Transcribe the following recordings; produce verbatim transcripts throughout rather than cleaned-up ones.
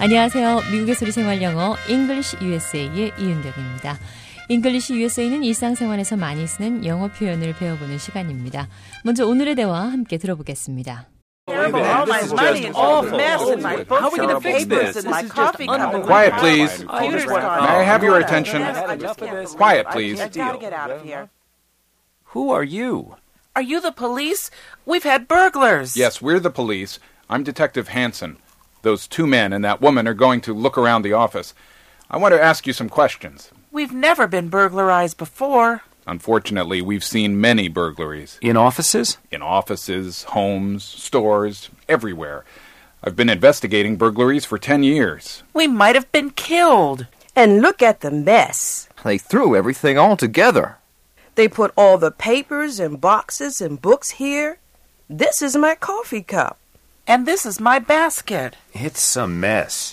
안녕하세요. 미국의 소리 생활 영어 English 유에스에이의 이은경입니다. English 유에스에이는 일상생활에서 많이 쓰는 영어 표현을 배워보는 시간입니다. 먼저 오늘의 대화 함께 들어보겠습니다. All my money is a mess in my books. How are we going to fix this? In my coffee cup. Quiet, please. May I have your attention? Quiet, please. I gotta get out of here. Who are you? Are you the police? We've had burglars. Yes, we're the police. I'm Detective Hansen. Those two men and that woman are going to look around the office. I want to ask you some questions. We've never been burglarized before. Unfortunately, we've seen many burglaries. In offices? In offices, homes, stores, everywhere. I've been investigating burglaries for ten years. We might have been killed. And look at the mess. They threw everything all together. They put all the papers and boxes and books here. This is my coffee cup. And this is my basket. It's a mess.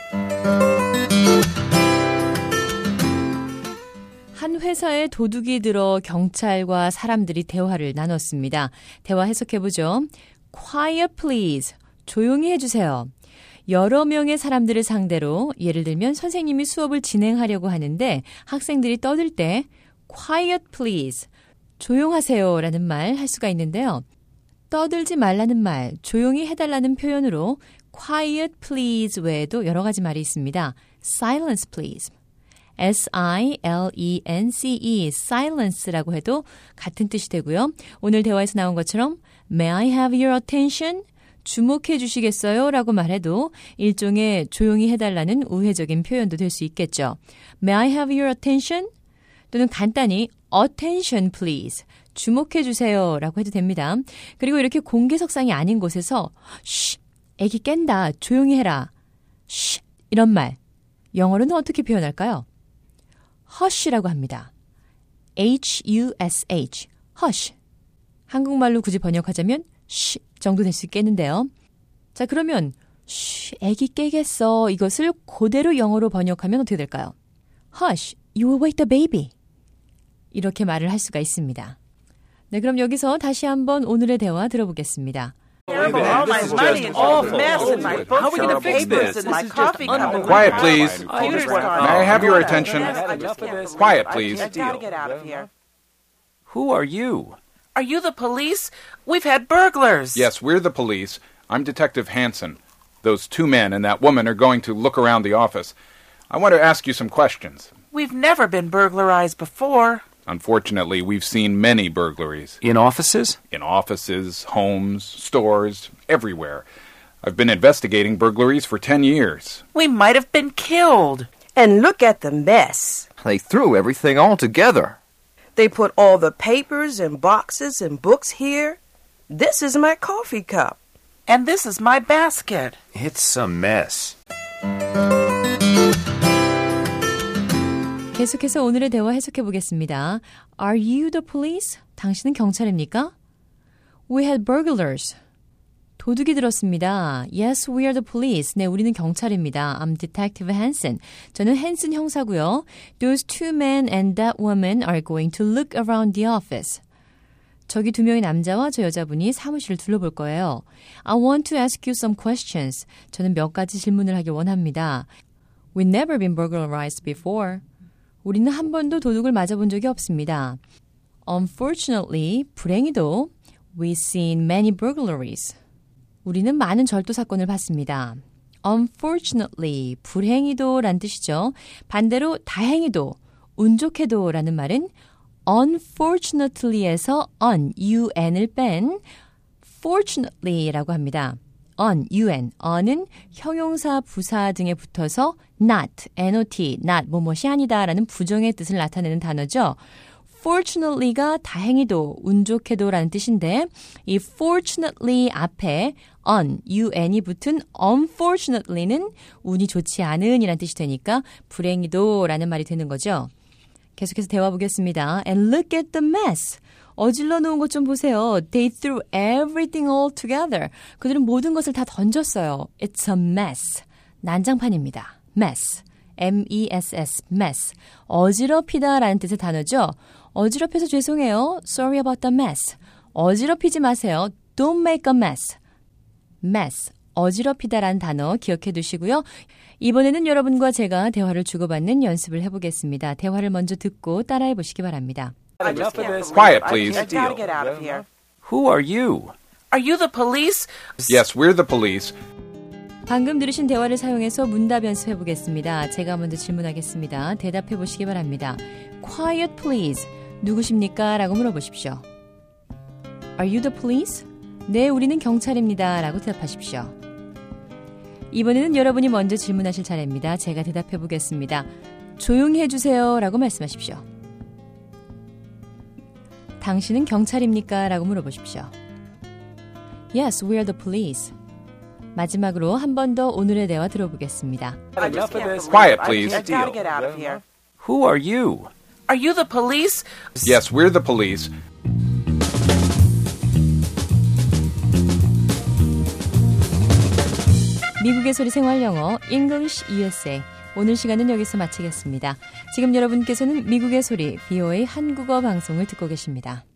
한 회사에 도둑이 들어 경찰과 사람들이 대화를 나눴습니다. 대화 해석해보죠. Quiet please. 조용히 해주세요. 여러 명의 사람들을 상대로 예를 들면 선생님이 수업을 진행하려고 하는데 학생들이 떠들 때 Quiet please. 조용하세요 라는 말 할 수가 있는데요. 떠들지 말라는 말, 조용히 해달라는 표현으로 quiet please 외에도 여러 가지 말이 있습니다. silence please. 에스 아이 엘 이 엔 씨이, silence라고 해도 같은 뜻이 되고요. 오늘 대화에서 나온 것처럼 May I have your attention? 주목해 주시겠어요? 라고 말해도 일종의 조용히 해달라는 우회적인 표현도 될 수 있겠죠. May I have your attention? 또는 간단히 attention please. 주목해 주세요 라고 해도 됩니다. 그리고 이렇게 공개석상이 아닌 곳에서 쉬, 애기 깬다, 조용히 해라. 쉬, 이런 말. 영어로는 어떻게 표현할까요? hush라고 합니다. 에이치 유 에스 에이치, hush. 한국말로 굳이 번역하자면 쉬 정도 될 수 있겠는데요. 자, 그러면 쉬, 애기 깨겠어. 이것을 그대로 영어로 번역하면 어떻게 될까요? Hush, you will wake the baby. 이렇게 말을 할 수가 있습니다. 네, 그럼 여기서 다시 한번 오늘의 대화 들어보겠습니다. All my money is a mess in my books. How are we going to fix this? In my coffee cup. Quiet, please. May I have your attention? Quiet, please. I gotta get out of here. Who are you? Are you the police? We've had burglars. Yes, we're the police. I'm Detective Hansen. Those two men and that woman are going to look around the office. I want to ask you some questions. We've never been burglarized before. Unfortunately, we've seen many burglaries. In offices? In offices, homes, stores, everywhere. I've been investigating burglaries for ten years. We might have been killed. And look at the mess. They threw everything all together. They put all the papers and boxes and books here. This is my coffee cup. And this is my basket. It's a mess. 계속해서 오늘의 대화 해석해 보겠습니다. Are you the police? 당신은 경찰입니까? We had burglars. 도둑이 들었습니다. Yes, we are the police. 네, 우리는 경찰입니다. I'm Detective Hansen. 저는 헨슨 형사고요. Those two men and that woman are going to look around the office. 저기 두 명의 남자와 저 여자분이 사무실을 둘러볼 거예요. I want to ask you some questions. 저는 몇 가지 질문을 하길 원합니다. We've never been burglarized before. 우리는 한 번도 도둑을 맞아본 적이 없습니다. Unfortunately, 불행히도, we've seen many burglaries. 우리는 많은 절도 사건을 봤습니다. Unfortunately, 불행히도 란 뜻이죠. 반대로 다행히도, 운 좋게도 라는 말은 unfortunately에서 un, un을 뺀 fortunately라고 합니다. un, un, un은 형용사, 부사 등에 붙어서 not, not, not, 뭐뭐이 아니다 라는 부정의 뜻을 나타내는 단어죠. fortunately가 다행히도, 운 좋게도 라는 뜻인데 이 fortunately 앞에 un, un이 붙은 unfortunately는 운이 좋지 않은 이란 뜻이 되니까 불행히도 라는 말이 되는 거죠. 계속해서 대화 보겠습니다. And look at the mess. 어질러 놓은 것 좀 보세요. They threw everything all together. 그들은 모든 것을 다 던졌어요. It's a mess. 난장판입니다. mess. 엠 이 에스 에스, mess. 어지럽히다 라는 뜻의 단어죠. 어지럽혀서 죄송해요. Sorry about the mess. 어지럽히지 마세요. Don't make a mess. mess. 어지럽히다라는 단어 기억해 두시고요. 이번에는 여러분과 제가 대화를 주고받는 연습을 해보겠습니다. 대화를 먼저 듣고 따라해 보시기 바랍니다. Enough of this. Quiet, I please. can't gotta get out of here. Who are you? Are you the police? Yes, we're the police. 방금 들으신 대화를 사용해서 문답 연습해 보겠습니다. 제가 먼저 질문하겠습니다. 대답해 보시기 바랍니다. Quiet, please. 누구십니까? 라고 물어보십시오. Are you the police? 네, 우리는 경찰입니다. 라고 대답하십시오. 이번에는 여러분이 먼저 질문하실 차례입니다. 제가 대답해 보겠습니다. 조용히 해주세요. 라고 말씀하십시오. 당신은 경찰입니까? 라고 물어보십시오. Yes, we are the police. 마지막으로 한 번 더 오늘의 대화 들어보겠습니다. Enough of this. Quiet, I please. can't gotta get out of here. Who are you? Are you the police? Yes, we're the police. 미국의 소리 생활 영어 English 유에스에이 오늘 시간은 여기서 마치겠습니다. 지금 여러분께서는 미국의 소리 브이오에이 한국어 방송을 듣고 계십니다.